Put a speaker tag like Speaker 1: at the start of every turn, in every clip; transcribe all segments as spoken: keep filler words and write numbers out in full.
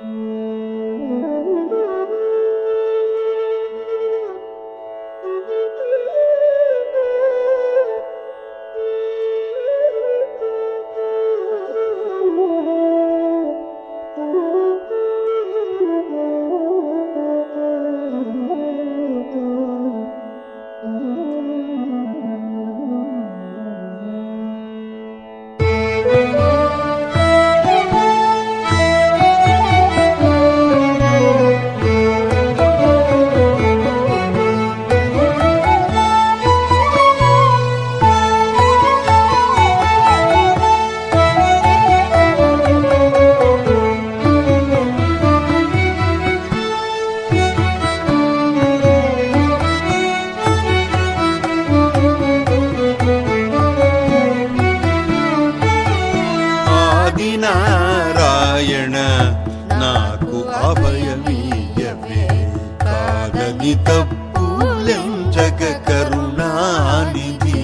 Speaker 1: నారాయణ నాకు అభయమీయవే కాదని తప్పులెంచక కరుణానిధి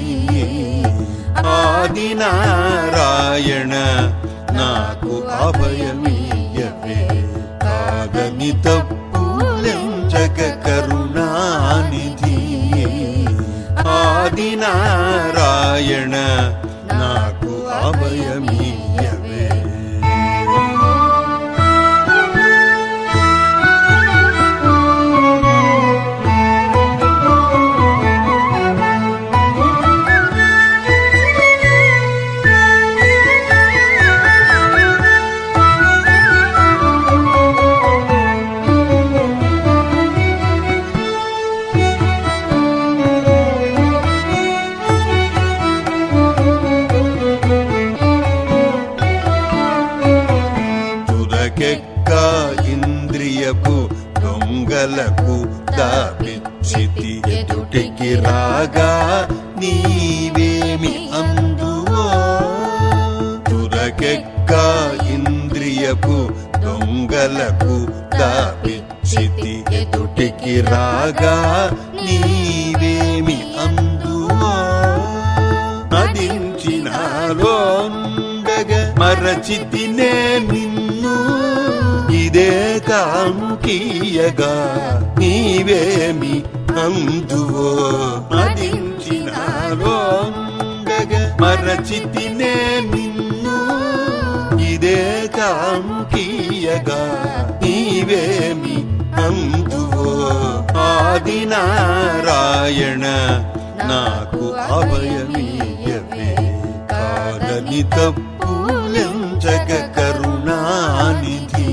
Speaker 1: ఆది నారాయణ నాకు అభయమీయవే కాదని తప్పులెంచక కరుణానిధి ఆది నారాయణ నాకు అభయమీయవే ఇంద్రియపు దొంగలకు దాపిచ్చితి ఎదుటికి రాగా నీవేమి అందువో తురకెక్క ఇంద్రియపు దొంగలకు దాపిచ్చితి ఎదుటికి రాగా నీవేమి అందువో మదించినాలోండగా మరచితినే నిన్ను ఇదే కాముకీయగా నీవేమి అందువో మదించినాలోండగా మరచితినే నిన్ను ఇదే కాముకీయగా నీవేమి అందువో ఆది నారాయణ నాకు అభయమీయవే కాదని తప్పులెంచక కరుణానిధి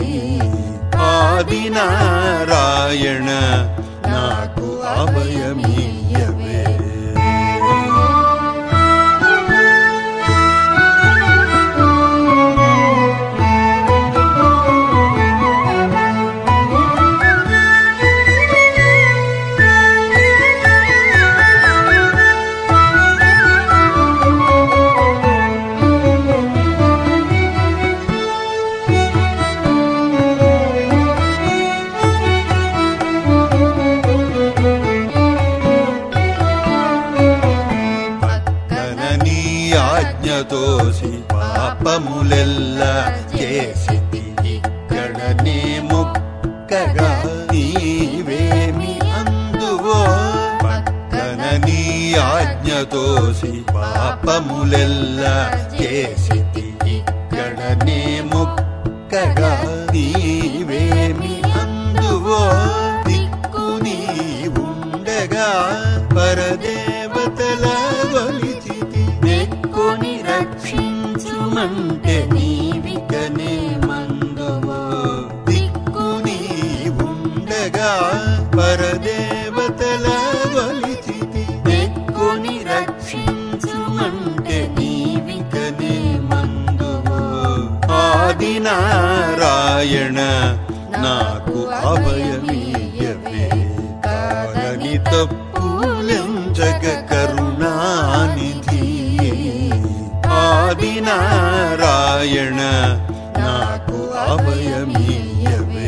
Speaker 1: ఆది నారాయణ నాకు అభయమీయవే ఆజ్ఞతోసి పాపములెల్ల చేసితి ఇక్కడనే ముక్కగా నీవేమి అందువో పక్కన నీ ఆజ్ఞతోసి పాపములెల్ల చేసితి ఇక్కడనే ముక్కగా నీవేమి అందువో దిక్కు నీ ఉండగా పరదేవతల గొలిచి కొని రక్షించుమంటే నీవికనే మందువో దిక్కు నీ ఉండగా పరదేవతల గొలిచితి దిక్కుని రక్షించుమంటే నీవికనే మందువో ఆది నారాయణ నాకు అభయమీయవే కాదని తప్పులెంచక కరుణానిధి ఆది నారాయణ నాకు అభయమీయవే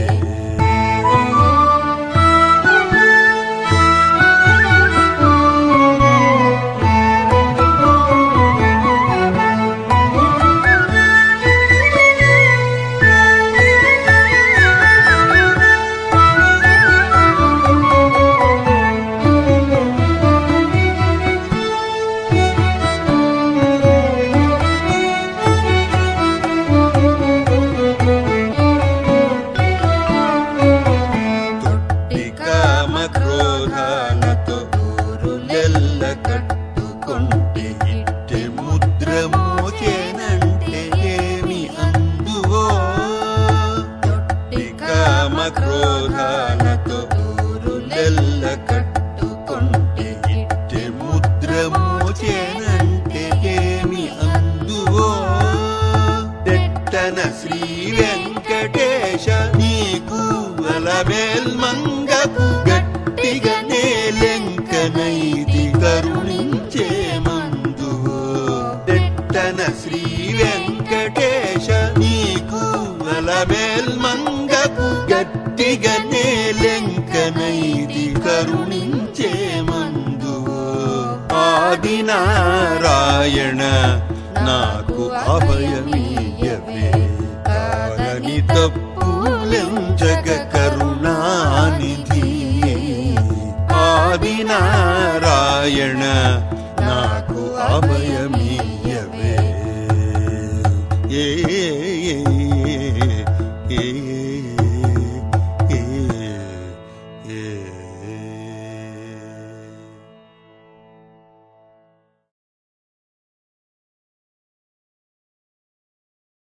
Speaker 1: శ్రీ వెంకటేశ నీకు అలమేల్మంగకు గట్టిగా నేలెంకనైది కరుణించే మందు పెట్టన శ్రీ వెంకటేశ నీకు అలమేల్మంగకు గట్టిగా నేలెంకనైది కరుణించే మందు ఆది నారాయణ నాకు అభయమీయవే కాలని తప్పులెంచగ కరుణానిధి ఆది నారాయణ నాకు అభయ